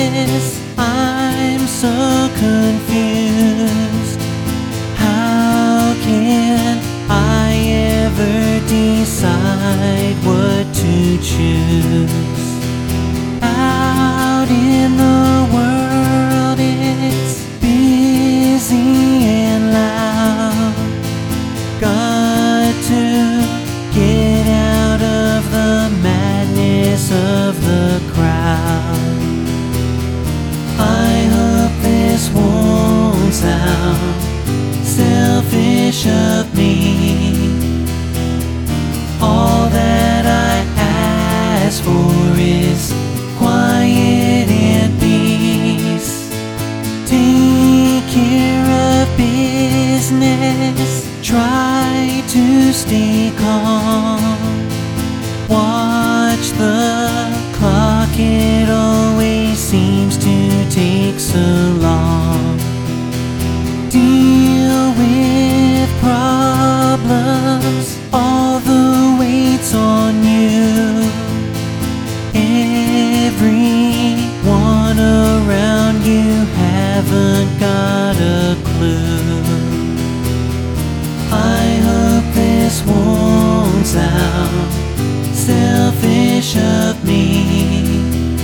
this? I'm so confused. How can I ever decide what to choose? Out in the world it's busy and loud. Got to get out of the madness of the crowd. I hope this won't sound selfish of me. All that I ask for is quiet and peace. Take care of business, try to stay calm. Watch the clock, it always seems to take so long. Deal with problems, all the weight's on you. Everyone around you haven't got a clue. I hope this won't sound selfish of me.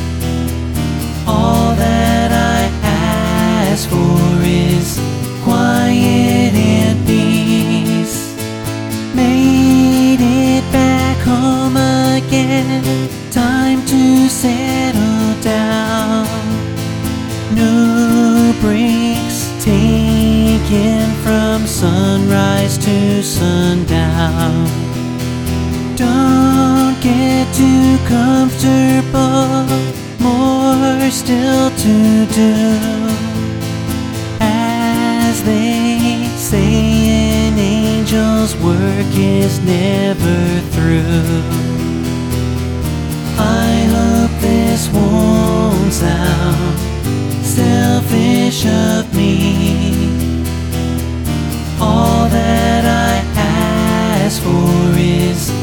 All that I ask for is quiet and peace. Made it back home again, time to settle down. No breaks taken from sunrise to sundown. Don't get too comfortable, more still to do. As they say, an angel's work is never through. I hope this won't sound selfish of me. All that I ask for is